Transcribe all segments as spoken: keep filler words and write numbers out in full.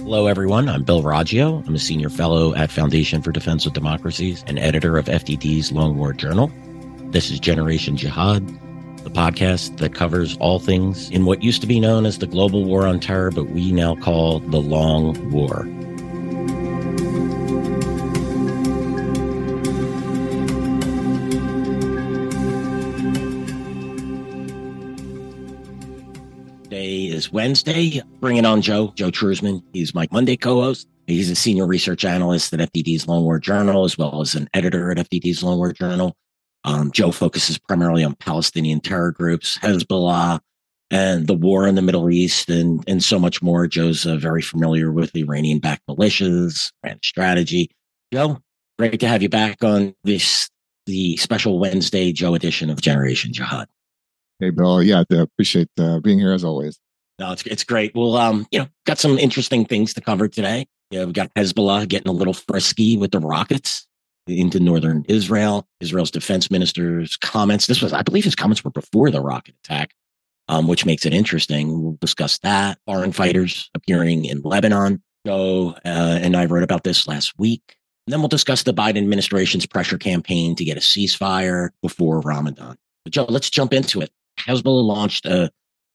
Hello, everyone. I'm Bill Raggio. I'm a senior fellow at Foundation for Defense of Democracies and editor of F D D's Long War Journal. This is Generation Jihad, the podcast that covers all things in what used to be known as the Global War on Terror, but we now call the Long War. Today is Wednesday. Bringing on Joe, Joe Truesman. He's my Monday co-host. He's a senior research analyst at F D D's Long War Journal, as well as an editor at F D D's Long War Journal. Um, Joe focuses primarily on Palestinian terror groups, Hezbollah, and the war in the Middle East, and, and so much more. Joe's uh, very familiar with Iranian-backed militias and strategy. Joe, great to have you back on this, the special Wednesday Joe edition of Generation Jihad. Hey, Bill. Yeah, I appreciate uh, being here as always. No, it's it's great. Well, um, you know, got some interesting things to cover today. Yeah, we've got Hezbollah getting a little frisky with the rockets into northern Israel. Israel's defense minister's comments. This was, I believe, his comments were before the rocket attack, um, which makes it interesting. We'll discuss that. Foreign fighters appearing in Lebanon. Joe uh, and I wrote about this last week. And then we'll discuss the Biden administration's pressure campaign to get a ceasefire before Ramadan. But Joe, let's jump into it. Hezbollah launched a,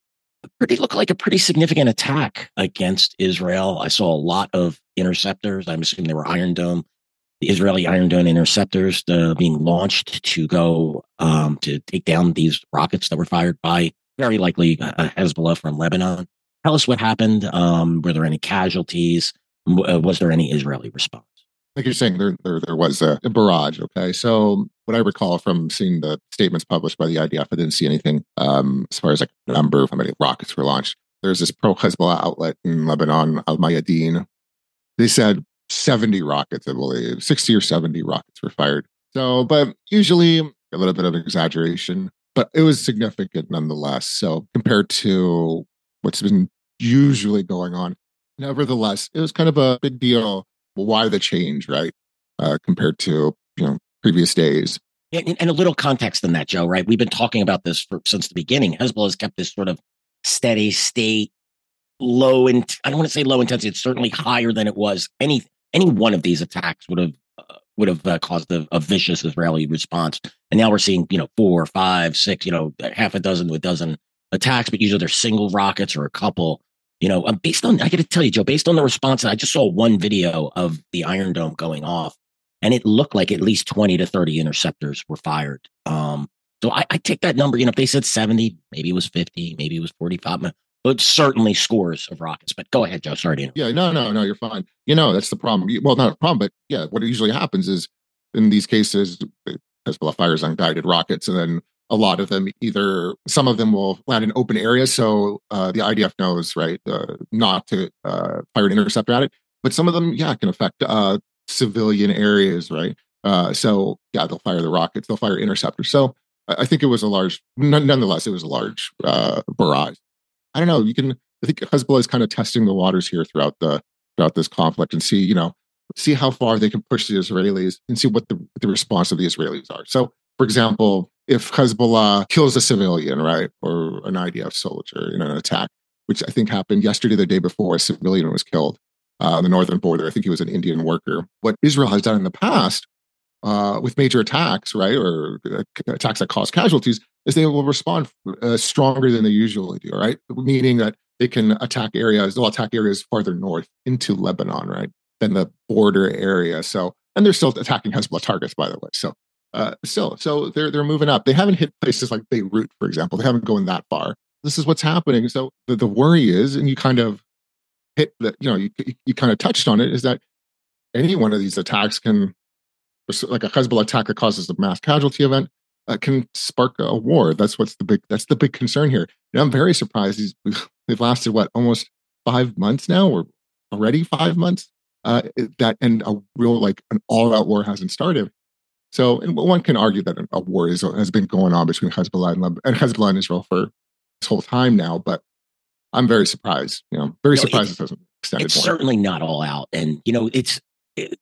a pretty look like a pretty significant attack against Israel. I saw a lot of interceptors. I'm assuming they were Iron Dome, the Israeli Iron Dome interceptors uh, being launched to go um, to take down these rockets that were fired by very likely uh, Hezbollah from Lebanon. Tell us what happened. Um, were there any casualties? Uh, was there any Israeli response? Like you're saying, there there, there was a, a barrage. Okay, so what I recall from seeing the statements published by the I D F, I didn't see anything um, as far as like number of how many rockets were launched. There's this pro-Hezbollah outlet in Lebanon, Al Mayadeen. They said seventy rockets, I believe, sixty or seventy rockets were fired. So, but usually a little bit of exaggeration, but it was significant nonetheless. So compared to what's been usually going on, nevertheless, it was kind of a big deal. Well, why the change, right? Uh, compared to, you know, previous days. And, and a little context in that, Joe, right? We've been talking about this for, since the beginning. Hezbollah has kept this sort of steady state, low, and in, I don't want to say low intensity. It's certainly higher than it was. Any any one of these attacks would have uh, would have uh, caused a, a vicious Israeli response. And now we're seeing, you know, four, five, six, you know, half a dozen to a dozen attacks, but usually they're single rockets or a couple. You know, um, based on, I got to tell you, Joe, based on the response, I just saw one video of the Iron Dome going off, and it looked like at least twenty to thirty interceptors were fired. Um, so I, I take that number, you know, if they said seventy, maybe it was fifty, maybe it was forty-five, but certainly scores of rockets. But go ahead, Joe. Sorry to interrupt. Yeah, no, no, no, you're fine. You know, that's the problem. Well, not a problem, but yeah, what usually happens is in these cases, Hezbollah fires unguided rockets, and then a lot of them, either some of them will land in open areas, so uh, the I D F knows, right, uh, not to uh, fire an interceptor at it. But some of them, yeah, can affect uh, civilian areas, right? Uh, so yeah, they'll fire the rockets, they'll fire interceptors. So I think it was a large, nonetheless, it was a large uh, barrage. I don't know. You can, I think Hezbollah is kind of testing the waters here throughout the throughout this conflict and see, you know, see how far they can push the Israelis and see what the the response of the Israelis are. So, for example, if Hezbollah kills a civilian, right, or an I D F soldier in an attack, which I think happened yesterday, the day before, a civilian was killed uh, on the northern border. I think he was an Indian worker. What Israel has done in the past uh, with major attacks, right, or uh, attacks that cause casualties, is they will respond uh, stronger than they usually do, right? Meaning that they can attack areas, they'll attack areas farther north into Lebanon, right, than the border area. So, and they're still attacking Hezbollah targets, by the way. So, Uh, still, so they're they're moving up. They haven't hit places like Beirut, for example. They haven't gone that far. This is what's happening. So the, the worry is, and you kind of hit that, you know, you you kind of touched on it, is that any one of these attacks can, like a Hezbollah attack that causes a mass casualty event, uh, can spark a war. That's what's the big that's the big concern here. And I'm very surprised these they've lasted what, almost five months now, or already five months. Uh, that and a real, like, an all out war hasn't started. So, and one can argue that a war is, has been going on between Hezbollah and, and Hezbollah and Israel for this whole time now. But I'm very surprised. You know, very no, surprised it hasn't extended. It's more. Certainly not all out, and you know, it's it,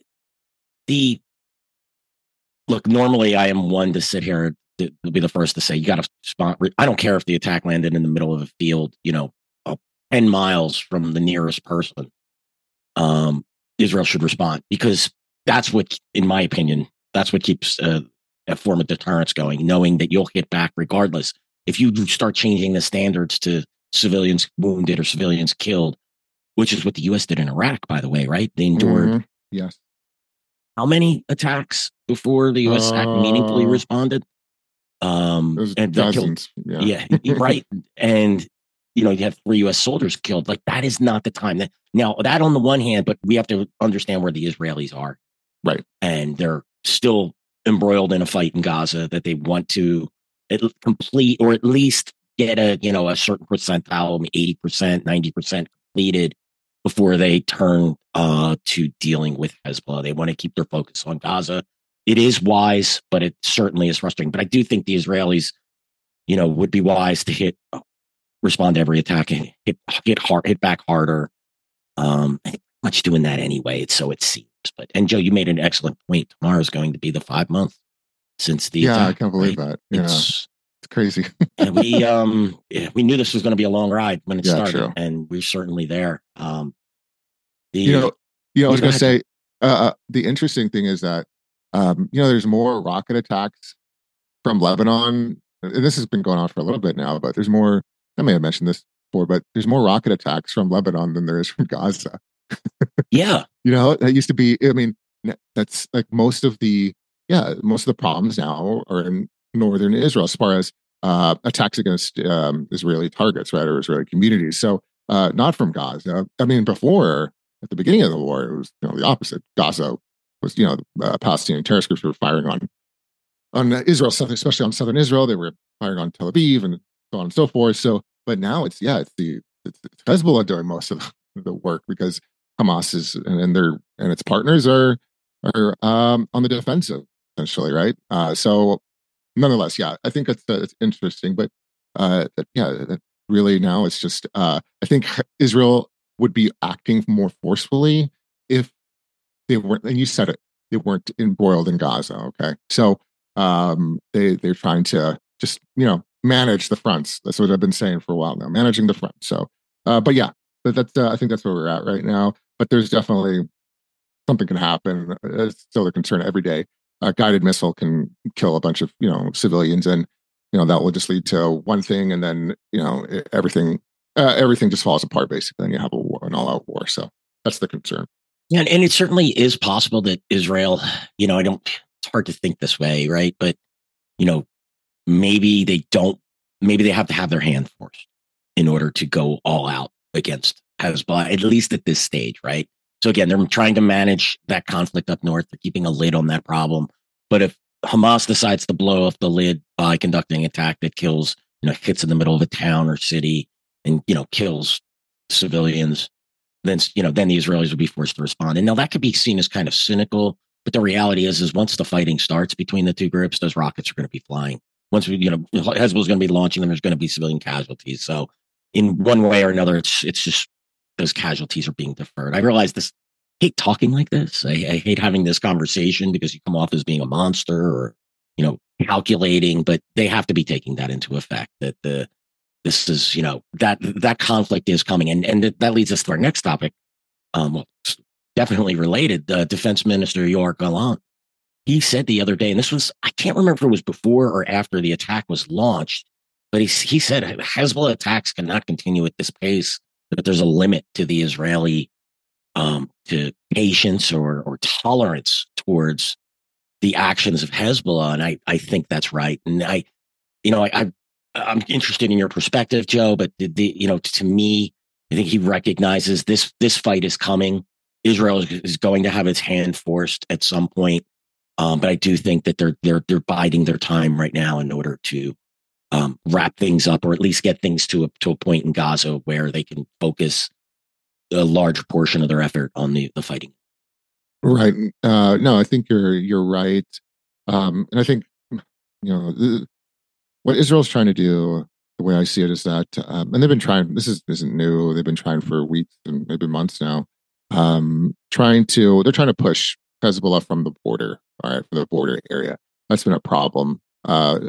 the look. Normally, I am one to sit here to, to be the first to say you got to respond. I don't care if the attack landed in the middle of a field, you know, uh, ten miles from the nearest person. um, Israel should respond, because that's what, in my opinion, that's what keeps uh, a form of deterrence going, knowing that you'll hit back regardless. If you start changing the standards to civilians wounded or civilians killed, which is what the U S did in Iraq, by the way, right? They endured Mm-hmm. Yes. how many attacks before the U S act meaningfully Uh, responded? Um, there's and that killed, dozens. Yeah. yeah, right. And, you know, you have three U S soldiers killed. Like, that is not the time. That, now, that on the one hand, but we have to understand where the Israelis are. Right. And they're still embroiled in a fight in Gaza that they want to at complete, or at least get a, you know, a certain percentile, eighty percent, ninety percent completed before they turn uh, to dealing with Hezbollah. They want to keep their focus on Gaza. It is wise, but it certainly is frustrating. But I do think the Israelis, you know, would be wise to hit, respond to every attack and hit, hit hard, hit back harder. Um, much doing that anyway. It's so it seems. But, and Joe, you made an excellent point. Tomorrow is going to be the five months since the yeah, attack, I can't believe right? that. Yeah, It's, it's crazy. and we um we knew this was going to be a long ride when it Yeah, started, true. and we're certainly there. Um, the You know, you know, I was yeah, go going to ahead. say uh, uh, the interesting thing is that um, you know, there's more rocket attacks from Lebanon, and this has been going on for a little bit now. But there's more. I may have mentioned this before, but there's more rocket attacks from Lebanon than there is from Gaza. Yeah, You know, that used to be. I mean, n- that's like most of the yeah, most of the problems now are in northern Israel as far as uh, attacks against um, Israeli targets, right, or Israeli communities. So uh, not from Gaza. I mean, before at the beginning of the war, it was you know the opposite. Gaza was you know uh, Palestinian terrorist groups were firing on on Israel, especially on southern Israel. They were firing on Tel Aviv and so on and so forth. So, but now it's yeah, it's the it's, it's Hezbollah doing most of the work because Hamas is and, and their and its partners are are um, on the defensive essentially, right? Uh, so, nonetheless, yeah, I think it's uh, it's interesting, but uh, that, yeah, that really now it's just uh, I think Israel would be acting more forcefully if they weren't, and you said it, they weren't embroiled in Gaza. Okay, so um, they they're trying to just you know manage the fronts. That's what I've been saying for a while now, managing the front. So, uh, but yeah, but that's uh, I think that's where we're at right now. But there's definitely something can happen. It's still a concern every day. A guided missile can kill a bunch of you know civilians, and you know that will just lead to one thing, and then you know everything uh, everything just falls apart basically, and you have a war, an all-out war. So that's the concern. yeah, and, and it certainly is possible that Israel, you know, I don't. It's hard to think this way, right? But you know, maybe they don't. Maybe they have to have their hand forced in order to go all out against Hezbollah, at least at this stage, right? So again, they're trying to manage that conflict up north. They're keeping a lid on that problem. But if Hamas decides to blow off the lid by conducting an attack that kills, you know, hits in the middle of a town or city and, you know, kills civilians, then, you know, then the Israelis would be forced to respond. And now that could be seen as kind of cynical, but the reality is, is once the fighting starts between the two groups, those rockets are going to be flying. Once we, you know, Hezbollah's going to be launching them, there's going to be civilian casualties. So in one way or another, it's, it's just, those casualties are being deferred. I realize this, I hate talking like this. I, I hate having this conversation because you come off as being a monster or, you know, calculating, but they have to be taking that into effect that the, this is, you know, that, that conflict is coming. And, and that leads us to our next topic. Um, well, definitely related. The Defense Minister, Yoav Gallant, he said the other day, and this was, I can't remember if it was before or after the attack was launched, but he, he said Hezbollah attacks cannot continue at this pace, that there's a limit to the Israeli um, to patience or, or tolerance towards the actions of Hezbollah. And I, I think that's right. And I, you know, I, I, I'm interested in your perspective, Joe, but the, the, you know, to me, I think he recognizes this, this fight is coming. Israel is, is going to have its hand forced at some point. Um, but I do think that they're, they're, they're biding their time right now in order to um, wrap things up, or at least get things to a, to a point in Gaza where they can focus a large portion of their effort on the, the fighting. Right. Uh, no, I think you're you're right, um, and I think you know the, what Israel's trying to do. The way I see it is that, um, and they've been trying. This is isn't new. They've been trying for weeks and maybe months now. Um, trying to they're trying to push Hezbollah from the border. All right, from the border area. That's been a problem. Uh,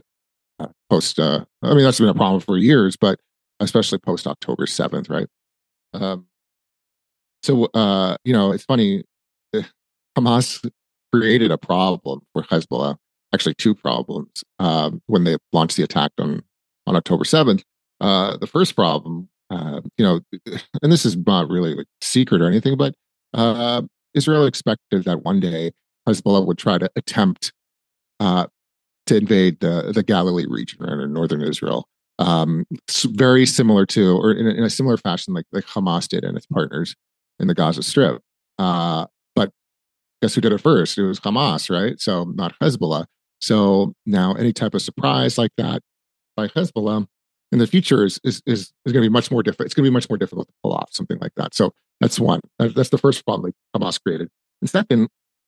post. Uh, I mean, that's been a problem for years, but especially post October seventh, right? Um, So, uh, you know, it's funny. eh, Hamas created a problem for Hezbollah, actually two problems, um, when they launched the attack on, on October seventh. Uh, the first problem, uh, you know, and this is not really like secret or anything, but uh, Israel expected that one day Hezbollah would try to attempt uh, to invade the, the Galilee region, right, or northern Israel. Um, very similar to, or in a, in a similar fashion, like, like Hamas did and its partners in the Gaza Strip. Uh, but guess who did it first? It was Hamas, right? So not Hezbollah. So now any type of surprise like that by Hezbollah in the future is is is, is going to be much more difficult. It's going to be much more difficult to pull off something like that. So that's one. That's the first problem like Hamas created. And second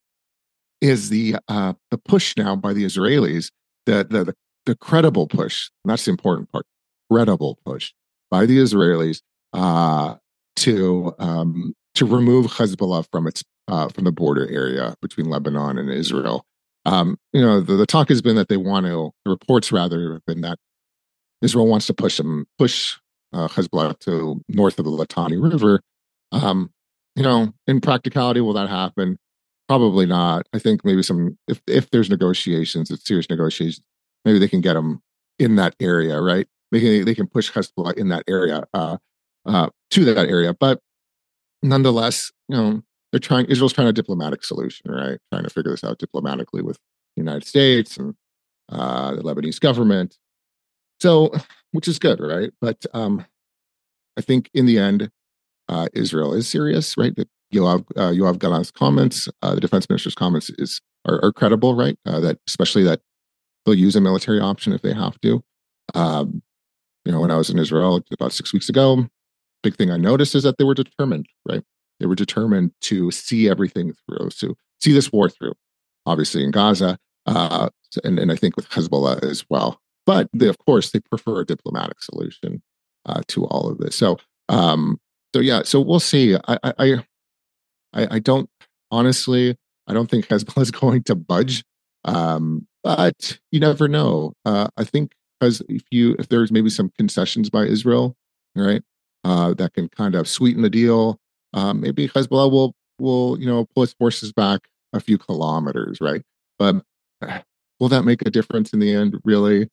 is the uh, the push now by the Israelis, the the the, the credible push. And that's the important part. Credible push by the Israelis uh, to um, to remove Hezbollah from its uh, from the border area between Lebanon and Israel. Um, you know, the, the talk has been that they want to. The reports rather have been that Israel wants to push them push uh, Hezbollah to north of the Litani River. Um, you know, in practicality, will that happen? Probably not. I think maybe some if if there's negotiations, it's serious negotiations. Maybe they can get them in that area, right? They can they can push Hezbollah in that area uh, uh, to that area. But nonetheless, you know, they're trying. Israel's trying a diplomatic solution, right? Trying to figure this out diplomatically with the United States and uh, the Lebanese government. So, which is good, right? But um, I think in the end, uh, Israel is serious, right? That Yoav, uh, Yoav Gallant's comments, uh, the defense minister's comments, is are, are credible, right? Uh, that especially that they'll use a military option if they have to. Um, you know, when I was in Israel about six weeks ago, big thing I noticed is that they were determined, right? They were determined to see everything through, to see this war through. Obviously, in Gaza, uh, and and I think with Hezbollah as well. But they, of course, they prefer a diplomatic solution uh, to all of this. So, um, so yeah, so we'll see. I, I, I, I don't honestly, I don't think Hezbollah is going to budge, um, but you never know. Uh, I think because if you, if there's maybe some concessions by Israel, right, uh, that can kind of sweeten the deal, uh, maybe Hezbollah will will you know pull its forces back a few kilometers, right? But uh, will that make a difference in the end? Really?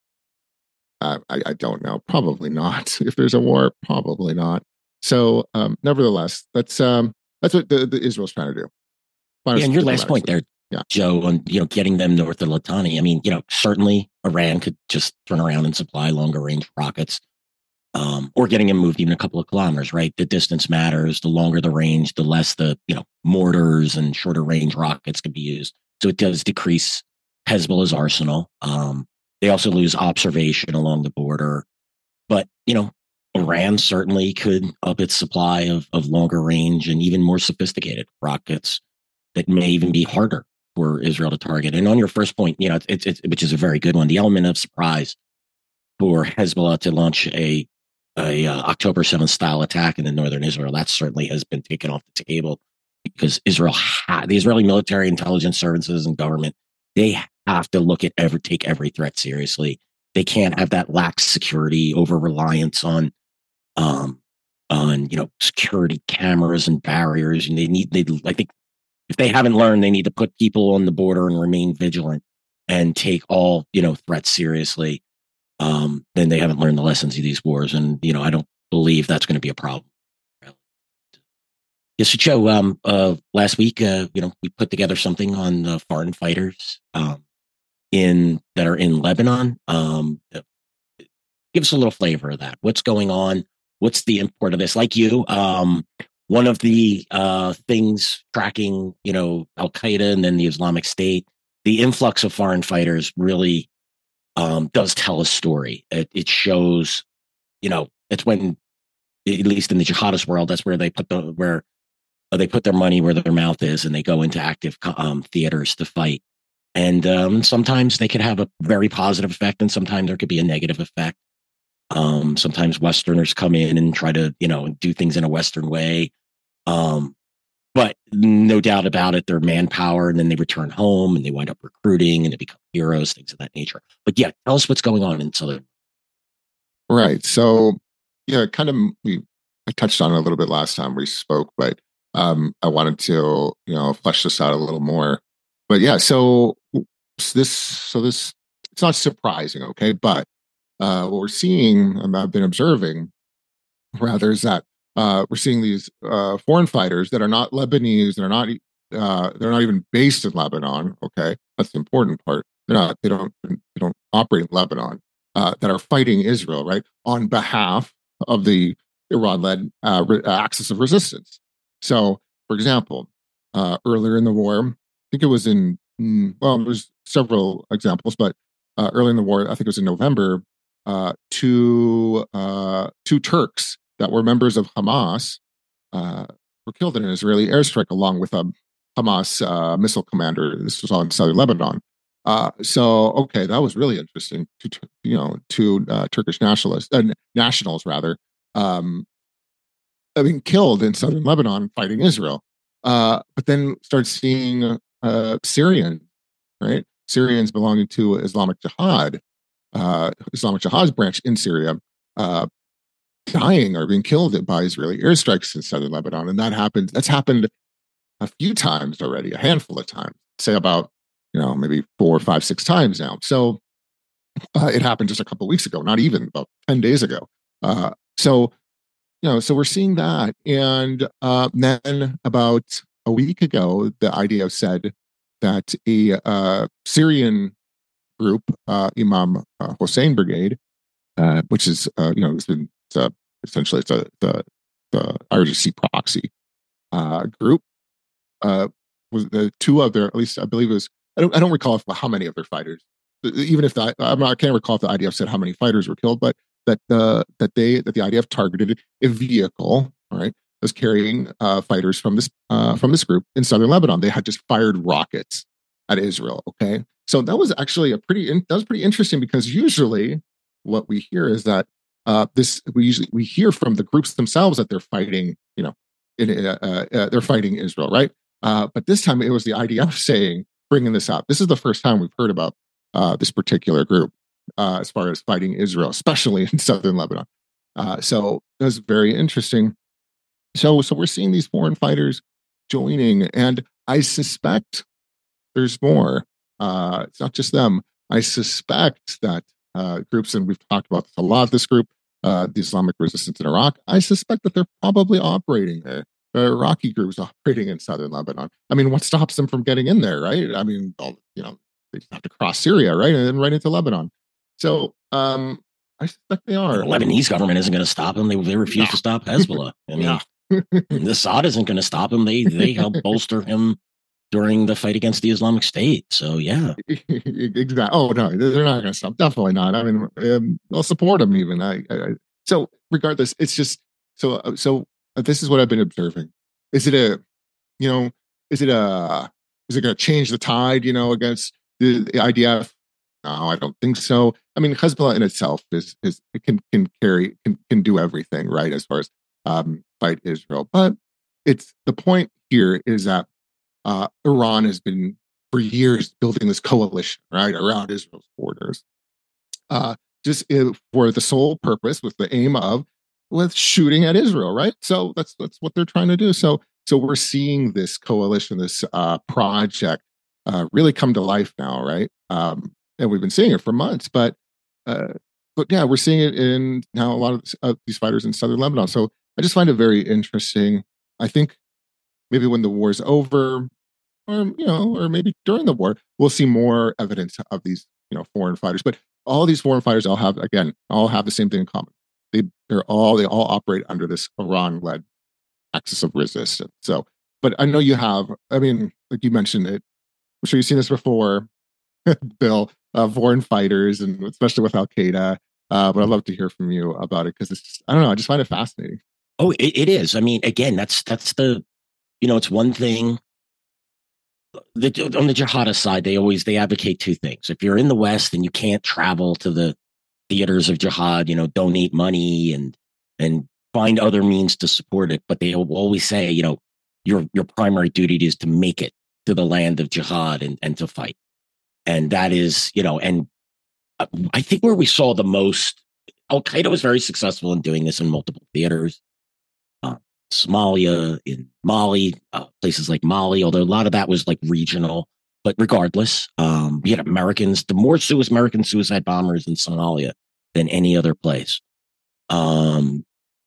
Uh, I, I don't know. Probably not. If there's a war, probably not. So, um, nevertheless, that's um, that's what the, the Israel's trying to do. Yeah, and your last point there, yeah. Joe, on you know getting them north of Litani. I mean, you know, certainly Iran could just turn around and supply longer range rockets, um, or getting them moved even a couple of kilometers. Right, the distance matters. The longer the range, the less the you know mortars and shorter range rockets can be used. So it does decrease Hezbollah's arsenal. Um, They also lose observation along the border. But, you know, Iran certainly could up its supply of, of longer range and even more sophisticated rockets that may even be harder for Israel to target. And on your first point, you know, it's, it's, which is a very good one, the element of surprise for Hezbollah to launch a, a uh, October seventh style attack in the northern Israel, that certainly has been taken off the table because Israel, ha- the Israeli military intelligence services and government, they have to look at every, take every threat seriously. They can't have that lax security, over reliance on, um, on, you know, security cameras and barriers. And they need, they, I think if they haven't learned, they need to put people on the border and remain vigilant and take all, you know, threats seriously. Um, then they haven't learned the lessons of these wars. And, you know, I don't believe that's going to be a problem. Yes, so Joe, um, uh, last week, uh, you know, we put together something on the foreign fighters, um, in that are in Lebanon. Um, give us a little flavor of that. What's going on? What's the import of this? Like you, um, one of the uh, things tracking, you know, Al Qaeda and then the Islamic State, the influx of foreign fighters really um, does tell a story. It, it shows, you know, it's when, at least in the jihadist world, that's where they put the where they put their money where their mouth is, and they go into active um, theaters to fight. And um, sometimes they could have a very positive effect, and sometimes there could be a negative effect. Um, sometimes Westerners come in and try to, you know, do things in a Western way. Um, but no doubt about it, they're manpower, and then they return home and they wind up recruiting and they become heroes, things of that nature. But yeah, tell us what's going on in Southern. Right. So, yeah, kind of, we I touched on it a little bit last time we spoke, but um, I wanted to, you know, flesh this out a little more. But yeah, so this, so this, it's not surprising, okay? But uh, what we're seeing, and I've been observing, rather, is that uh, we're seeing these uh, foreign fighters that are not Lebanese, that are not, uh, they're not even based in Lebanon. Okay, that's the important part. They're not, they don't, they don't operate in Lebanon. Uh, that are fighting Israel, right, on behalf of the Iran-led uh, re- axis of resistance. So, for example, uh, earlier in the war, I think it was in, mm, well, there's several examples, but uh, early in the war, I think it was in November, uh, two uh, two Turks that were members of Hamas uh, were killed in an Israeli airstrike, along with a Hamas uh, missile commander. This was all in southern Lebanon. Uh, so, okay, that was really interesting. To, you know, two uh, Turkish nationalists, uh, nationals rather, um, I mean, killed in southern Lebanon fighting Israel. Uh, but then start seeing uh, Syrian, right? Syrians belonging to Islamic Jihad, uh, Islamic Jihad's branch in Syria, uh, dying or being killed by Israeli airstrikes in southern Lebanon, and that happened. That's happened a few times already, a handful of times. Say about, you know, maybe four, five, six times now. So uh, it happened just a couple of weeks ago, not even about ten days ago. Uh, so you know, so we're seeing that, and uh, then about a week ago, the I D F said that a uh, Syrian group, uh, Imam uh, Hussein Brigade, uh, which is, uh, you know, it's been it's a, essentially it's a, the the I R G C proxy uh, group, uh, was the two of their, at least I believe it was, I don't I don't recall if, how many of their fighters, even if the, I'm not, I can't recall if the I D F said how many fighters were killed, but that the that they that the I D F targeted a vehicle, all right, was carrying uh, fighters from this uh, from this group in southern Lebanon. They had just fired rockets at Israel. Okay, so that was actually a pretty that was pretty interesting, because usually what we hear is that uh, this we usually we hear from the groups themselves that they're fighting, you know, in, uh, uh, they're fighting Israel, right? Uh, but this time it was the I D F saying, bringing this up. This is the first time we've heard about uh, this particular group uh, as far as fighting Israel, especially in southern Lebanon. Uh, so it was very interesting. So, so we're seeing these foreign fighters joining, and I suspect there's more. Uh, it's not just them. I suspect that uh, groups, and we've talked about this a lot, this group, uh, the Islamic Resistance in Iraq, I suspect that they're probably operating there. The Iraqi groups operating in southern Lebanon. I mean, what stops them from getting in there, right? I mean, you know, they just have to cross Syria, right, and then right into Lebanon. So um, I suspect they are. The Lebanese government isn't going to stop them. They they refuse no. to stop Hezbollah. I mean, yeah. Assad isn't going to stop him. They they helped bolster him during the fight against the Islamic State. So yeah, exactly. Oh no, they're not going to stop. Definitely not. I mean, um, they'll support him even. I, I, so regardless, it's just so so. This is what I've been observing. Is it a, you know, is it a, is it going to change the tide, you know, against the, the I D F? No, I don't think so. I mean, Hezbollah in itself is is it can can carry can can do everything, right, as far as um, fight Israel. But it's the point here is that uh, Iran has been for years building this coalition, right, around Israel's borders, uh, just uh, for the sole purpose, with the aim of with shooting at Israel, right? So that's that's what they're trying to do. So so we're seeing this coalition, this uh, project, uh, really come to life now, right? Um, and we've been seeing it for months, but uh, but yeah, we're seeing it in now a lot of uh, these fighters in southern Lebanon. So I just find it very interesting. I think maybe when the war's over, or you know, or maybe during the war, we'll see more evidence of these, you know, foreign fighters. But all these foreign fighters all have, again, all have the same thing in common. They they're all they all operate under this Iran-led axis of resistance. So, but I know you have. I mean, like you mentioned it. I'm sure you've seen this before, Bill. Uh, foreign fighters, and especially with Al Qaeda. Uh, but I'd love to hear from you about it, because it's just, I don't know. I just find it fascinating. Oh, it, it is. I mean, again, that's that's the, you know, it's one thing. The, on the jihadist side, they always they advocate two things. If you're in the West and you can't travel to the theaters of jihad, you know, donate money and and find other means to support it. But they will always say, you know, your your primary duty is to make it to the land of jihad and, and to fight. And that is, you know, and I think where we saw the most, Al Qaeda was very successful in doing this in multiple theaters. Uh, Somalia, in Mali, uh, places like Mali, although a lot of that was like regional. But regardless, um, we had Americans, the more Swiss American suicide bombers in Somalia than any other place. Um,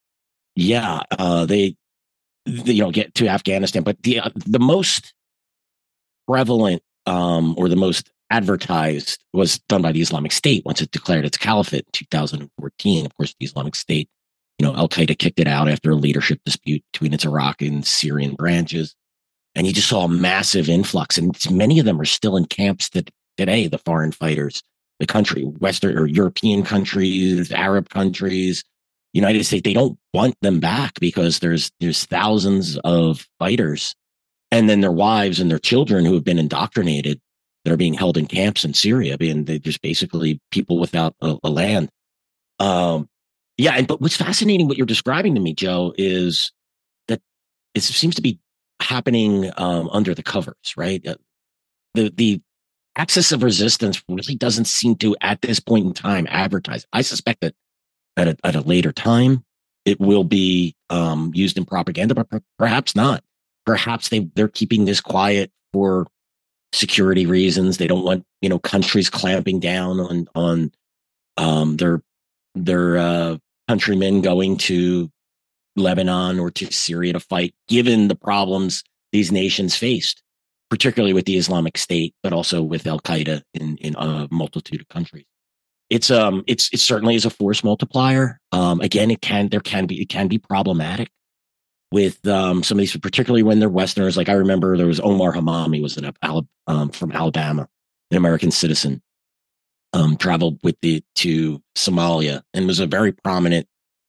yeah, uh, they, they, you know, get to Afghanistan, but the uh, the most prevalent um, or the most advertised was done by the Islamic State once it declared its caliphate in two thousand fourteen. Of course, the Islamic State, you know, Al Qaeda kicked it out after a leadership dispute between its Iraq and Syrian branches. And you just saw a massive influx. And many of them are still in camps that today, the foreign fighters, the country, Western or European countries, Arab countries, United States, they don't want them back because there's there's thousands of fighters and then their wives and their children who have been indoctrinated that are being held in camps in Syria. Being they're just basically people without a, a land. Um, yeah, and but what's fascinating, what you're describing to me, Joe, is that it seems to be happening um, under the covers, right? Uh, the the axis of resistance really doesn't seem to, at this point in time, advertise. I suspect that at a, at a later time, it will be um, used in propaganda, but per- perhaps not. Perhaps they they're keeping this quiet for security reasons. They don't want, you know, countries clamping down on on um, their their uh, countrymen going to Lebanon or to Syria to fight, given the problems these nations faced, particularly with the Islamic State, but also with Al Qaeda in in a multitude of countries. It's um it's it certainly is a force multiplier. Um, again, it can there can be it can be problematic with um, some of these, particularly when they're Westerners. Like I remember there was Omar Hamami, was an um, from Alabama, an American citizen, um, traveled with the to Somalia and was a very prominent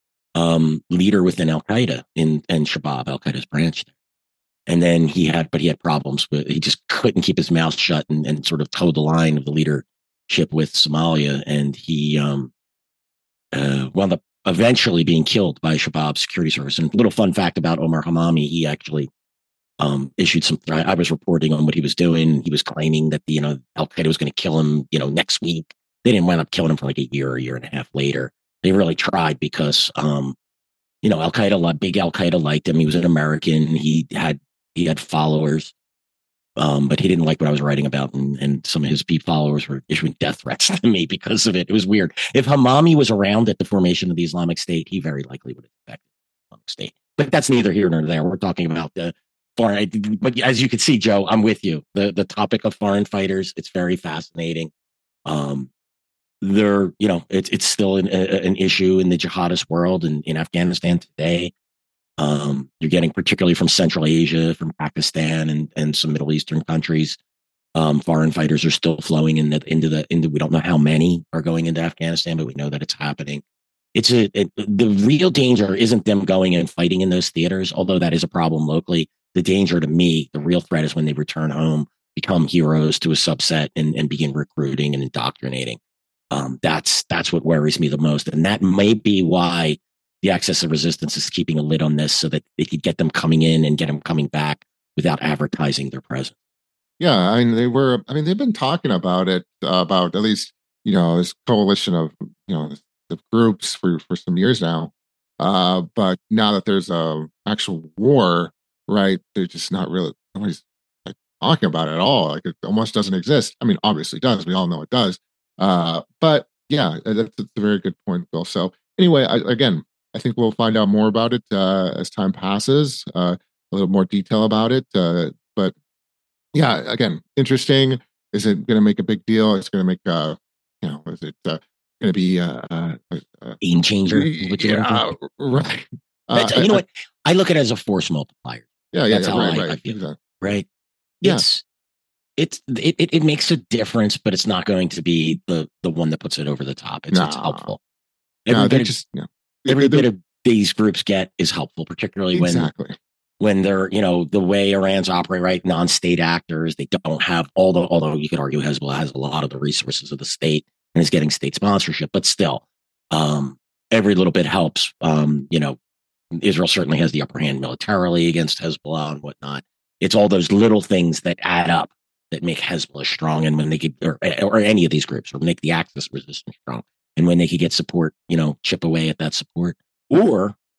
um, leader within Al Qaeda in and Shabab, Al Qaeda's branch there. And then he had, but he had problems with, he just couldn't keep his mouth shut and, and sort of toe the line of the leadership with Somalia. And he um, uh, wound up eventually being killed by Shabab security service. And a little fun fact about Omar Hamami, he actually um, issued some, I, I was reporting on what he was doing. He was claiming that, the, you know, Al Qaeda was going to kill him, you know, next week. They didn't wind up killing him for like a year or a year and a half later. They really tried because, um, you know, Al Qaeda, big Al Qaeda liked him. He was an American. He had, he had followers, um, but he didn't like what I was writing about. And, and some of his followers were issuing death threats to me because of it. It was weird. If Hamami was around at the formation of the Islamic State, he very likely would have affected the Islamic State. But that's neither here nor there. We're talking about the foreign. But as you can see, Joe, I'm with you. The the topic of foreign fighters, it's very fascinating. Um, they're, you know, it's it's still an, a, an issue in the jihadist world and in Afghanistan today. Um, you're getting particularly from Central Asia, from Pakistan, and and some Middle Eastern countries. Um, foreign fighters are still flowing in the, into the into. We don't know how many are going into Afghanistan, but we know that it's happening. It's a it, the real danger isn't them going and fighting in those theaters, although that is a problem locally. The danger to me, the real threat, is when they return home, become heroes to a subset, and, and begin recruiting and indoctrinating. Um, that's that's what worries me the most, and that may be why the Axis of Resistance is keeping a lid on this, so that they could get them coming in and get them coming back without advertising their presence. Yeah, I mean, they were. I mean, they've been talking about it, uh, about at least, you know, this coalition of, you know, of groups for for some years now. Uh, but now that there's a actual war, right? They're just not really, nobody's like talking about it at all. Like it almost doesn't exist. I mean, obviously it does. We all know it does. Uh, but yeah, that's, that's a very good point, Bill. So anyway, I, again, I think we'll find out more about it uh, as time passes, uh, a little more detail about it. Uh, but yeah, again, interesting. Is it going to make a big deal? It's going to make, uh, you know, is it uh, going to be uh, uh, uh, game changer? Yeah, right. Uh, you know I, what? I look at it as a force multiplier. Yeah, yeah, That's yeah how right, I, right, I feel. exactly. Right? Yeah. It's it's it, it it makes a difference, but it's not going to be the the one that puts it over the top. It's, no. it's helpful. Every no, bit of, just yeah. every bit of these groups get is helpful, particularly exactly. when when they're, you know, the way Iran's operate, right? Non-state actors, they don't have all the, although you could argue Hezbollah has a lot of the resources of the state and is getting state sponsorship, but still, um, every little bit helps. Um, you know, Israel certainly has the upper hand militarily against Hezbollah and whatnot. It's all those little things that add up that make Hezbollah strong. And when they could, or, or any of these groups, or make the Axis resistance strong. And when they could get support, you know, chip away at that support, or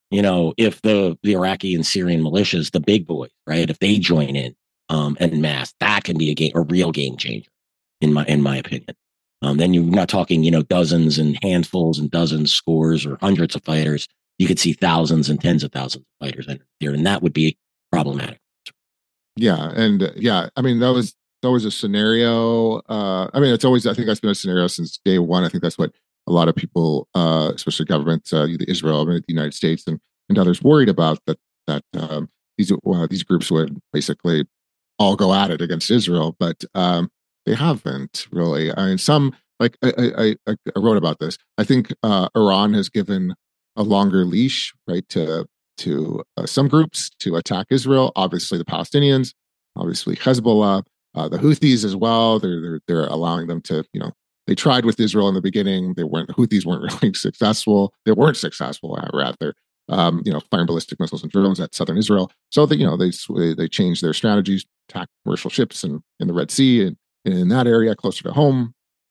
you know, if the, the Iraqi and Syrian militias, the big boys, right, if they join in um, en masse, that can be a game, a real game changer, in my in my opinion. Um, then you're not talking, you know, dozens and handfuls and dozens, scores or hundreds of fighters. You could see thousands and tens of thousands of fighters enter there, and that would be problematic. Yeah, and uh, yeah, I mean that was that was a scenario. Uh, I mean, it's always I think that's been a scenario since day one. I think that's what a lot of people, uh, especially governments, uh, Israel, I mean, the United States, and, and others worried about that that um, these uh, these groups would basically all go at it against Israel, but um, they haven't really. I mean, some like I, I, I wrote about this. I think uh, Iran has given a longer leash, right, to to uh, some groups to attack Israel. Obviously, the Palestinians, obviously Hezbollah, uh, the Houthis as well. They're, they're they're allowing them to, you know, they tried with Israel in the beginning. They weren't. The Houthis weren't really successful. They weren't successful, rather. Um, you know, firing ballistic missiles and drones at southern Israel. So that, you know, they they changed their strategies, attack commercial ships in, in the Red Sea and, and in that area closer to home.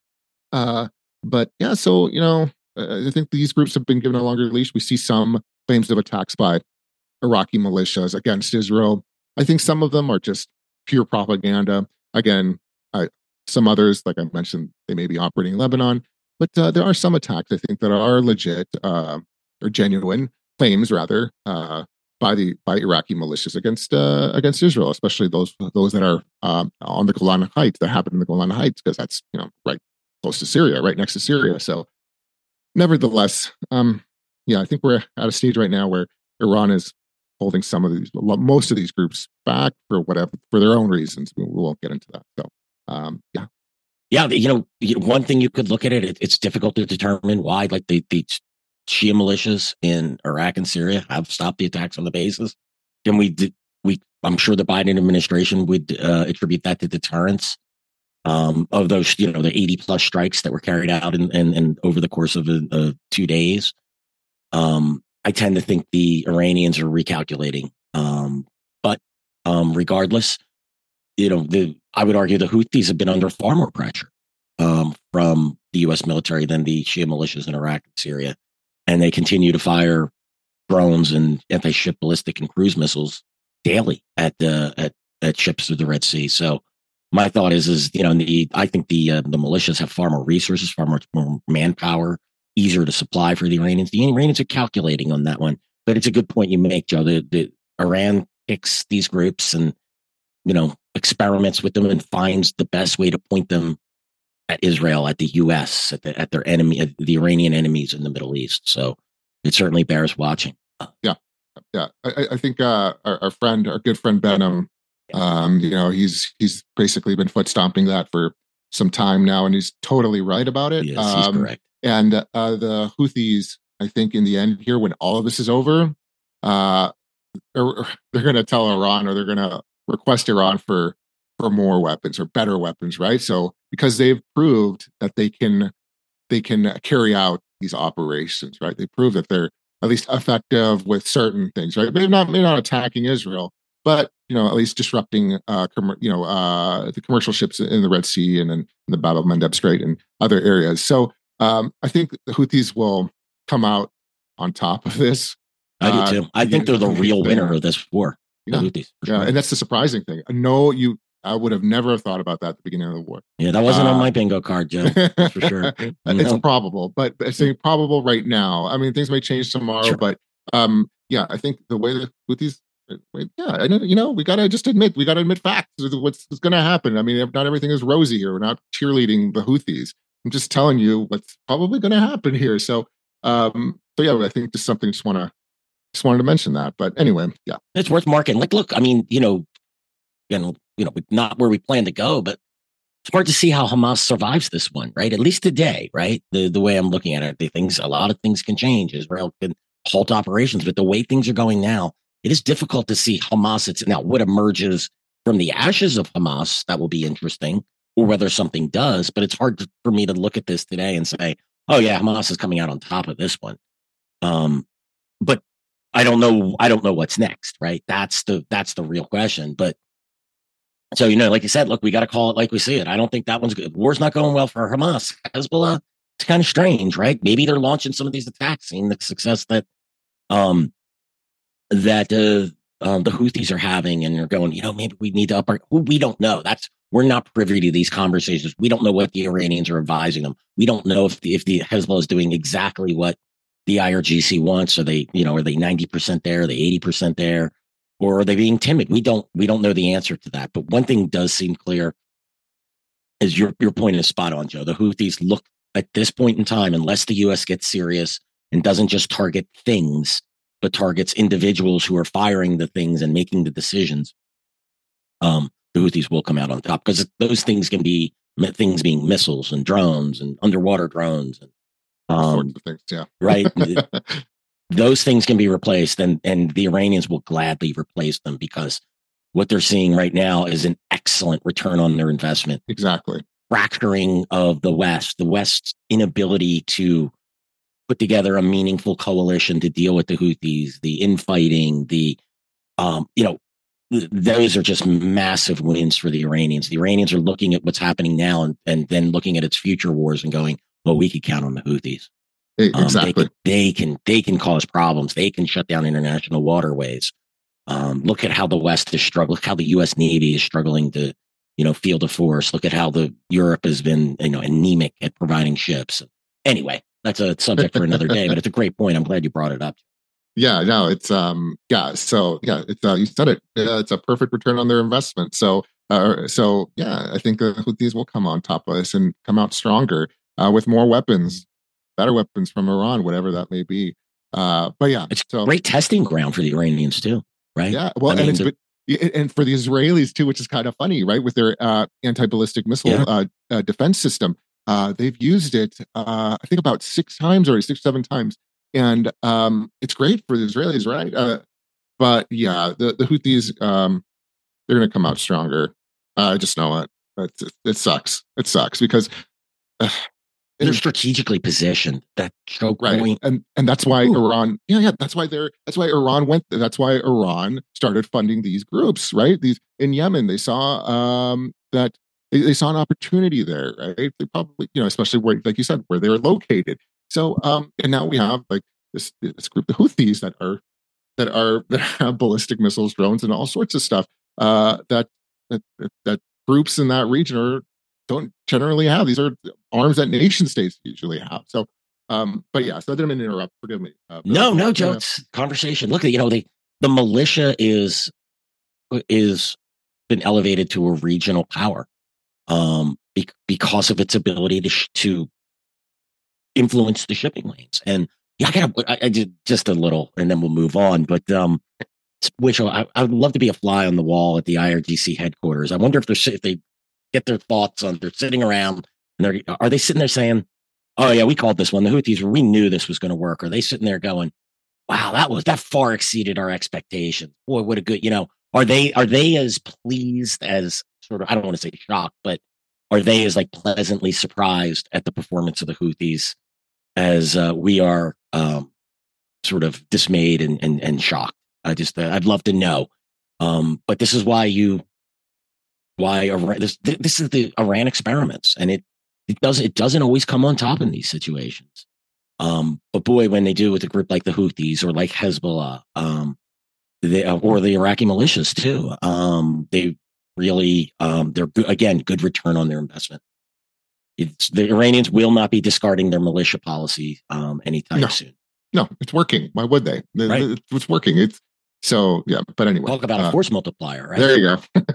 Uh, but yeah, so you know, I think these groups have been given a longer leash. We see some claims of attacks by Iraqi militias against Israel. I think some of them are just pure propaganda. Again, I, some others, like I mentioned, they may be operating in Lebanon, but uh, there are some attacks I think that are legit uh, or genuine claims, rather, uh, by the by Iraqi militias against uh, against Israel, especially those those that are um, on the Golan Heights, that happen in the Golan Heights, because that's, you know, right close to Syria, right next to Syria. So, nevertheless, um, yeah, I think we're at a stage right now where Iran is holding some of these, most of these groups back for whatever, for their own reasons. We, we won't get into that. So, um, yeah. Yeah, you know, one thing you could look at it, it it's difficult to determine why, like the, the Shia militias in Iraq and Syria have stopped the attacks on the bases. Can we, we, I'm sure the Biden administration would uh, attribute that to deterrence um, of those, you know, the eighty plus strikes that were carried out in, in, in over the course of uh, two days. Um, I tend to think the Iranians are recalculating. Um, but um, regardless, you know, the I would argue the Houthis have been under far more pressure um, from the U S military than the Shia militias in Iraq and Syria. And they continue to fire drones and anti-ship ballistic and cruise missiles daily at the at, at ships through the Red Sea. So my thought is, is you know, the I think the uh, the militias have far more resources, far more, more manpower, easier to supply for the Iranians. The Iranians are calculating on that one, but it's a good point you make, Joe. The, the Iran picks these groups and, you know, experiments with them and finds the best way to point them at Israel, at the U S, at the, at their enemy, at the Iranian enemies in the Middle East. So it certainly bears watching. Yeah, yeah. I, I think uh, our, our friend, our good friend Benham, um, you know, he's he's basically been foot stomping that for some time now, and he's totally right about it. Yes, um, he's correct. And uh, the Houthis, I think, in the end here, when all of this is over, uh, they're, they're going to tell Iran, or they're going to request Iran for for more weapons or better weapons, right? So because they've proved that they can they can carry out these operations, right? They prove that they're at least effective with certain things, right? Maybe not maybe not attacking Israel, but you know, at least disrupting uh, com- you know uh, the commercial ships in the Red Sea and in the Bab el-Mandeb Strait and other areas. So um, I think the Houthis will come out on top of this. I do too. Uh, I think they're the real winner of this war. Yeah, Houthis, yeah, sure. And that's the surprising thing. No, you, I would have never thought about that at the beginning of the war. Yeah, that wasn't uh, on my bingo card, Joe. That's for sure. It's No. probable, but it's saying probable right now. I mean, things may change tomorrow, sure. but um, yeah, I think the way that Houthis, yeah, I know, you know, we gotta just admit, we gotta admit facts. What's, what's going to happen? I mean, not everything is rosy here. We're not cheerleading the Houthis. I'm just telling you what's probably going to happen here. So, um, so yeah, I think just something just want to. Just wanted to mention that, but anyway, yeah, it's worth marking. Like, look, I mean, you know, you know, you know, not where we plan to go, but it's hard to see how Hamas survives this one, right? At least today, right? The the way I'm looking at it, the things, a lot of things can change. Israel can halt operations, but the way things are going now, it is difficult to see Hamas. It's now what emerges from the ashes of Hamas that will be interesting, or whether something does. But it's hard to, for me to look at this today and say, oh yeah, Hamas is coming out on top of this one. Um, but I don't know. I don't know what's next, right? That's the that's the real question. But so, you know, like you said, look, we got to call it like we see it. I don't think that one's good. War's not going well for Hamas. Hezbollah, it's kind of strange, right? Maybe they're launching some of these attacks, seeing the success that um, that uh, um, the Houthis are having, and they're going, you know, maybe we need to up our. We don't know. That's we're not privy to these conversations. We don't know what the Iranians are advising them. We don't know if the if the Hezbollah is doing exactly what the I R G C wants. Are they, you know, are they ninety percent there? Are they eighty percent there? Or are they being timid? We don't we don't know the answer to that. But one thing does seem clear is your your point is spot on, Joe. The Houthis look at this point in time, unless the U S gets serious and doesn't just target things, but targets individuals who are firing the things and making the decisions, um, the Houthis will come out on top, because those things can be things being missiles and drones and underwater drones and All um, sorts of things. Yeah. right. Those things can be replaced, and and the Iranians will gladly replace them, because what they're seeing right now is an excellent return on their investment. Exactly. Fracturing of the West, the West's inability to put together a meaningful coalition to deal with the Houthis, the infighting, the, um, you know, th- those are just massive wins for the Iranians. The Iranians are looking at what's happening now and, and then looking at its future wars and going, well, we could count on the Houthis. Um, Exactly. they, can, they can they can cause problems. They can shut down international waterways. Um, look at how the West is struggling. Look how the U S Navy is struggling to, you know, field a force. Look at how the Europe has been, you know, anemic at providing ships. Anyway, that's a subject for another day. But it's a great point. I'm glad you brought it up. Yeah, no, it's um, yeah. So yeah, it's uh, you said it. Uh, it's a perfect return on their investment. So, uh, so yeah, I think the Houthis will come on top of this and come out stronger uh, with more weapons, better weapons from Iran, whatever that may be. Uh, but yeah, It's so a great testing ground for the Iranians too, right? yeah, well, I and mean, it's the, but, and for the Israelis too, which is kind of funny, right? With their uh, anti-ballistic missile yeah. uh, uh, defense system, uh, they've used it, uh, I think, about six times already, six seven times, and um, it's great for the Israelis, right? Uh, but yeah, the the Houthis, um, they're going to come out stronger. Uh, I just know it. It, it sucks. It sucks because. Uh, they're strategically positioned. That choke right, point, and and that's why Ooh. Iran, yeah, yeah, that's why they're that's why Iran went. That's why Iran started funding these groups, right? These in Yemen, they saw um, that they, they saw an opportunity there, right? They probably, you know, especially where, like you said, where they're located. So, um, and now we have like this this group, the Houthis, that are that are that have ballistic missiles, drones, and all sorts of stuff. Uh, that that that groups in that region are don't generally have. These are arms that nation states usually have. So, um, but yeah, so I didn't mean to interrupt. Forgive me. Uh, no, but, no, Joe, yeah. it's conversation. Look at, you know, the the militia is is been elevated to a regional power, um, be, because of its ability to sh- to influence the shipping lanes. And yeah, I got I, I did just a little, and then we'll move on. But um, which I, I would love to be a fly on the wall at the I R G C headquarters. I wonder if they're if they get their thoughts on. They're sitting around and they're are they sitting there saying, "Oh yeah, we called this one. The Houthis. We knew this was going to work." Or are they sitting there going, "Wow, that was that far exceeded our expectations. Boy, what a good." You know, are they are they as pleased as sort of? I don't want to say shocked, but are they as like pleasantly surprised at the performance of the Houthis as uh, we are, um, sort of dismayed and and, and shocked? I just uh, I'd love to know. Um, but this is why you why Iran, this this is the Iran experiments, and it it does it doesn't always come on top in these situations. Um, but boy, when they do with a group like the Houthis or like Hezbollah, um, they, or the Iraqi militias too, um, they really um, they're good, again good return on their investment. It's, the Iranians will not be discarding their militia policy um, anytime No, soon. no, it's working. Why would they? Right. It's working. It's so yeah. But anyway, talk about uh, a force multiplier, right? There you go.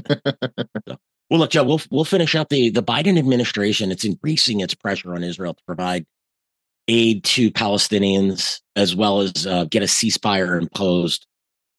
So, well, look, Joe, we'll we'll finish up the the Biden administration. It's increasing its pressure on Israel to provide aid to Palestinians, as well as uh, get a ceasefire imposed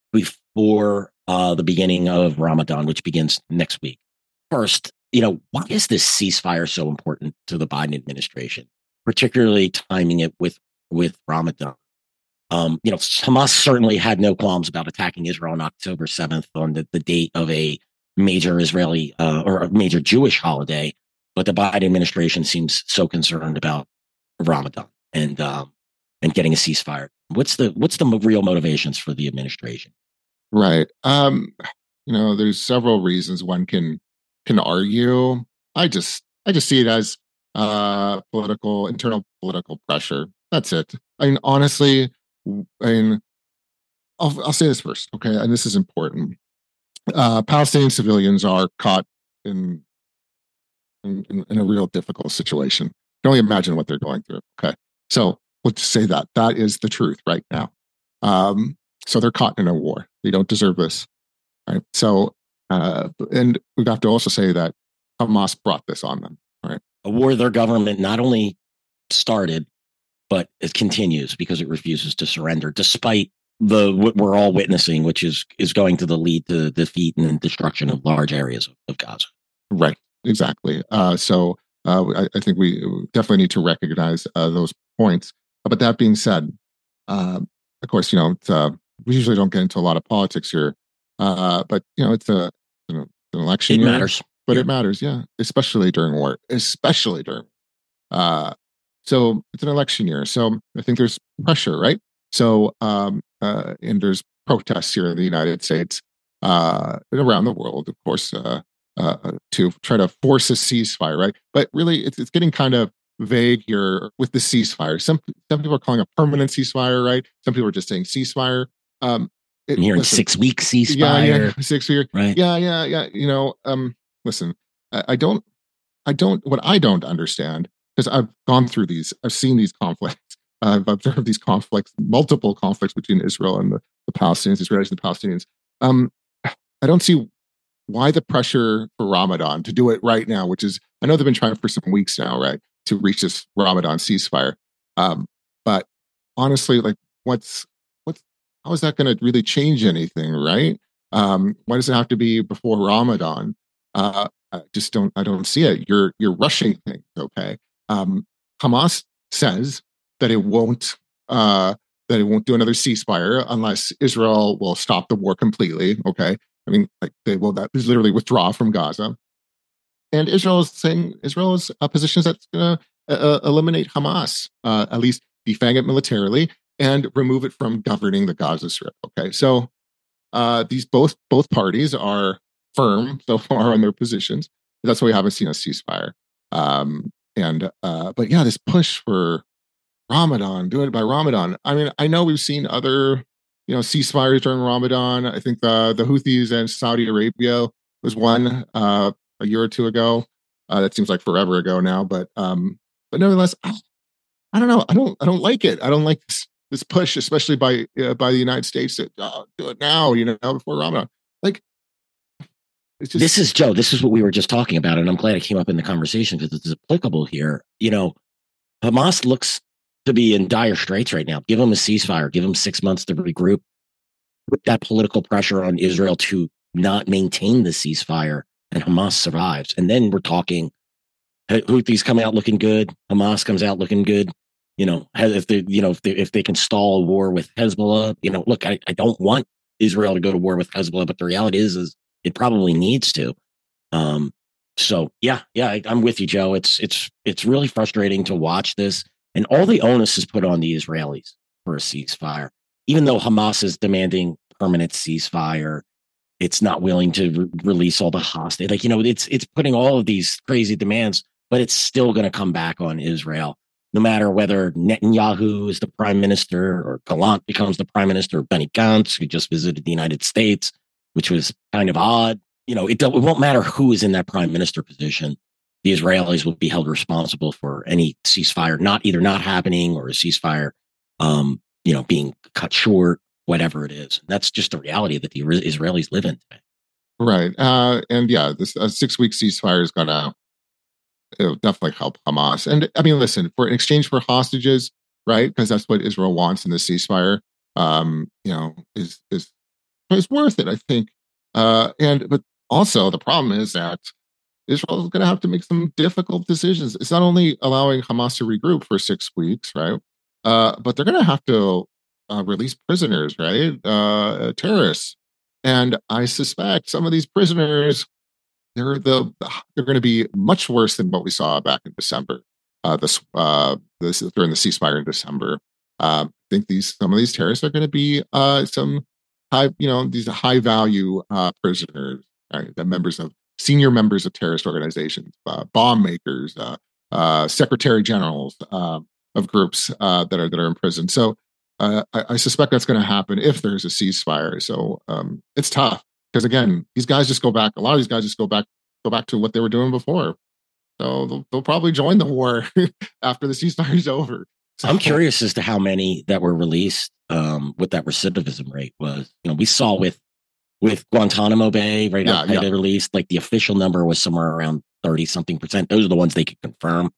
before uh, the beginning of Ramadan, which begins next week. First, you know, why is this ceasefire so important to the Biden administration, particularly timing it with with Ramadan? Um, you know, Hamas certainly had no qualms about attacking Israel on October seventh, on the, the date of a major Israeli uh, or a major Jewish holiday, but the Biden administration seems so concerned about Ramadan and um, and getting a ceasefire. What's the what's the real motivations for the administration? Right. Um, you know, there's several reasons one can can argue. I just I just see it as uh political, internal political pressure. That's it. I mean, honestly, I mean, I'll, I'll say this first, okay? And this is important. Uh, Palestinian civilians are caught in, in in a real difficult situation. You can only imagine what they're going through. Okay, so let's say that that is the truth right now. Um, so they're caught in a war. They don't deserve this, right? So, uh, and we have to also say that Hamas brought this on them, right? A war their government not only started, but it continues because it refuses to surrender, despite the what we're all witnessing, which is is going to the lead to defeat and destruction of large areas of, of Gaza. Right, exactly. Uh, so uh, I, I think we definitely need to recognize uh, those points. But that being said, uh, of course, you know, it's, uh, we usually don't get into a lot of politics here, uh, but you know, it's a you know, an election it year, matters, but yeah. it matters, yeah, especially during war, especially during. Uh, so it's an election year, so I think there's pressure, right? So um, uh, and there's protests here in the United States uh, and around the world, of course. Uh, uh, to try to force a ceasefire, right? But really, it's, it's getting kind of vague here with the ceasefire. Some some people are calling a permanent ceasefire, right? Some people are just saying ceasefire. Um, it, I'm hearing listen, six week ceasefire. Yeah, yeah, six week. Right. Yeah, yeah, yeah. You know, um, listen, I, I don't, I don't. What I don't understand, because I've gone through these, I've seen these conflicts. I've observed these conflicts, multiple conflicts between Israel and the, the Palestinians, Israelis and the Palestinians. Um, I don't see why the pressure for Ramadan to do it right now, which is, I know they've been trying for some weeks now, right, to reach this Ramadan ceasefire. Um, but honestly, like, what's, what's, how is that going to really change anything, right? Um, why does it have to be before Ramadan? Uh, I just don't, I don't see it. You're, you're rushing things, okay? Um, Hamas says that it won't, uh, that it won't do another ceasefire unless Israel will stop the war completely, okay? I mean, like they will that is literally withdraw from Gaza, and Israel is saying Israel's uh, position is that's going to uh, eliminate Hamas, uh, at least defang it militarily and remove it from governing the Gaza Strip. Okay, so uh, these both both parties are firm so far on their positions. That's why we haven't seen a ceasefire. Um, and uh, but yeah, this push for Ramadan, do it by Ramadan. I mean, I know we've seen other, you know, ceasefires during Ramadan. I think the the Houthis and Saudi Arabia was one uh, a year or two ago. Uh, that seems like forever ago now, but um, but nevertheless, I, I don't know. I don't I don't like it. I don't like this, this push, especially by uh, by the United States to uh, do it now. You know, before Ramadan. Like, it's just, this is Joe. This is what we were just talking about, and I'm glad it came up in the conversation because it's applicable here. You know, Hamas looks to be in dire straits right now. Give them a ceasefire. Give them six months to regroup. Put that political pressure on Israel to not maintain the ceasefire, and Hamas survives. And then we're talking Houthis come out looking good. Hamas comes out looking good. You know, if they, you know, if they, if they can stall a war with Hezbollah, you know, look, I, I don't want Israel to go to war with Hezbollah, but the reality is, is it probably needs to. Um, so yeah, yeah, I, I'm with you, Joe. It's it's it's really frustrating to watch this. And all the onus is put on the Israelis for a ceasefire, even though Hamas is demanding permanent ceasefire. It's not willing to re- release all the hostages. Like, you know, it's it's putting all of these crazy demands, but it's still going to come back on Israel, no matter whether Netanyahu is the prime minister or Gallant becomes the prime minister, or Benny Gantz, who just visited the United States, which was kind of odd. You know, it, it won't matter who is in that prime minister position. The Israelis will be held responsible for any ceasefire not either not happening or a ceasefire, um, you know, being cut short, whatever it is. And that's just the reality that the Israelis live in today. Right. Uh, and yeah, this a six week ceasefire is going to it'll definitely help Hamas. And I mean, listen, for in exchange for hostages, right? Because that's what Israel wants in the ceasefire. Um, you know, is is is worth it, I think. Uh, and but also the problem is that Israel is going to have to make some difficult decisions. It's not only allowing Hamas to regroup for six weeks, right? Uh, but they're going to have to uh, release prisoners, right? Uh, terrorists, and I suspect some of these prisoners they're the they're going to be much worse than what we saw back in December. Uh, this uh, this during the ceasefire in December. Um, I think these some of these terrorists are going to be uh, some high, you know, these high value uh, prisoners, right? The members of senior members of terrorist organizations, uh, bomb makers, uh, uh, secretary generals uh, of groups uh, that are that are in prison. So uh, I, I suspect that's going to happen if there's a ceasefire. So um, it's tough because again, these guys just go back. A lot of these guys just go back go back to what they were doing before. So they'll, they'll probably join the war after the ceasefire is over. So, I'm curious as to how many that were released, um, what that recidivism rate was. You know, we saw with with Guantanamo Bay, right? Yeah, after yeah. They released, like the official number was somewhere around thirty something percent. Those are the ones they could confirm.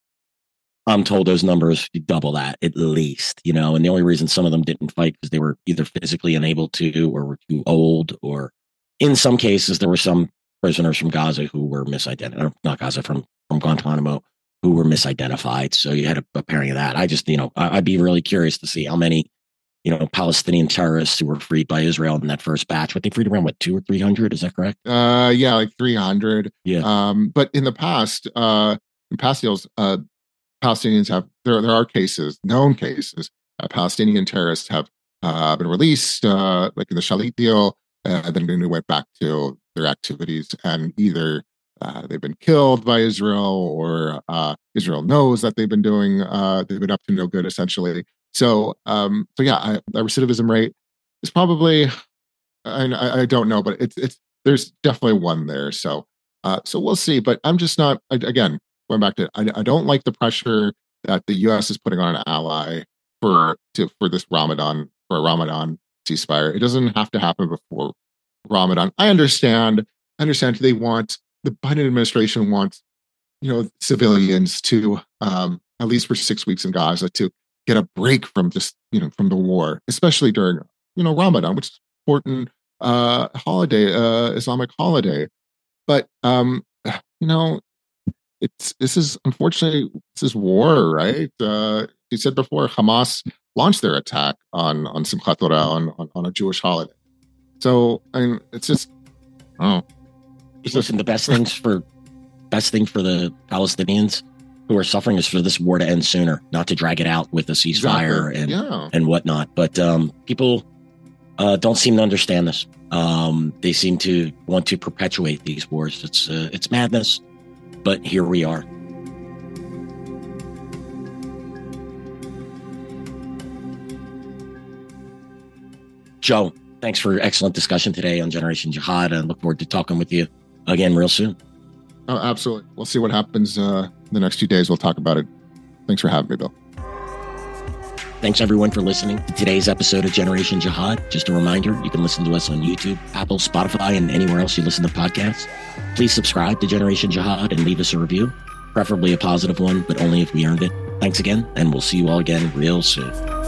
I'm told those numbers double that at least, you know, and the only reason some of them didn't fight because they were either physically unable to or were too old, or in some cases, there were some prisoners from Gaza who were misidentified, or not Gaza, from, from Guantanamo, who were misidentified. So you had a, a pairing of that. I just, you know, I, I'd be really curious to see how many, you know, Palestinian terrorists who were freed by Israel in that first batch. What they freed around, what, two or three hundred? Is that correct? Uh, yeah, like three hundred. Yeah. Um, but in the past, uh, in past deals, uh, Palestinians have there. There are cases, known cases, uh, Palestinian terrorists have uh, been released, uh, like in the Shalit deal, uh, and then they went back to their activities, and either uh, they've been killed by Israel, or uh, Israel knows that they've been doing, uh, they've been up to no good, essentially. So, um, so yeah, I, the recidivism rate is probably, and I, I don't know, but it's it's there's definitely one there. So, uh, so we'll see. But I'm just not again. Going back to, I, I don't like the pressure that the U S is putting on an ally for to for this Ramadan for a Ramadan ceasefire. It doesn't have to happen before Ramadan. I understand. I understand they want the Biden administration wants you know civilians to um, at least for six weeks in Gaza to get a break from just you know from the war, especially during you know Ramadan, which is an important uh, holiday, uh, Islamic holiday. But um, you know. It's this is unfortunately this is war, right? Uh, you said before, Hamas launched their attack on on Simchat Torah on, on on a Jewish holiday. So I mean, it's just oh, It's Listen, the best things for best thing for the Palestinians who are suffering is for this war to end sooner, not to drag it out with a ceasefire exactly. and yeah. and whatnot. But um, people uh, don't seem to understand this. Um, they seem to want to perpetuate these wars. It's uh, it's madness. But here we are. Joe, thanks for excellent discussion today on Generation Jihad, and look forward to talking with you again real soon. Oh, absolutely. We'll see what happens uh, in the next few days. We'll talk about it. Thanks for having me, Bill. Thanks, everyone, for listening to today's episode of Generation Jihad. Just a reminder, you can listen to us on YouTube, Apple, Spotify, and anywhere else you listen to podcasts. Please subscribe to Generation Jihad and leave us a review, preferably a positive one, but only if we earned it. Thanks again, and we'll see you all again real soon.